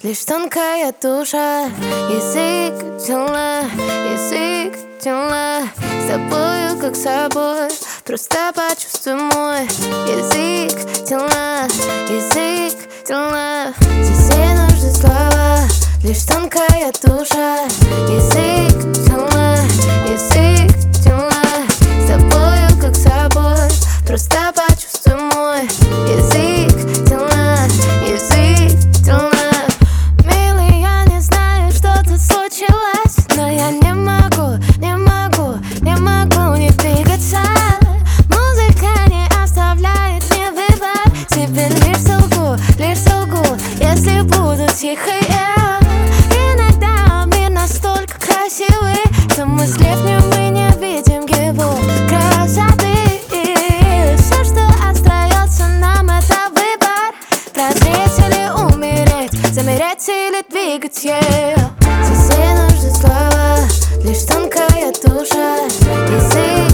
лишь тонкая душа. Язык тела, язык тела, с тобою как с собой, просто почувствуй мой язык тела, язык тела. Здесь не нужны слова, лишь тонкая душа. Язык тела, язык тела, с тобою как с собой, просто почувствуй мой язык тела, язык тела. Милый, я не знаю, что тут случилось, но я не могу не двигаться. Музыка не оставляет мне выбор. Тебе лишь солгу, если буду тихой я. Иногда мир настолько красивый, что мы слепнем и не видим его красоты. Все, что остается нам, это выбор: прозреть или умереть, замереть или двигать ее. Здесь не нужны слова, лишь тонкая душа. Язык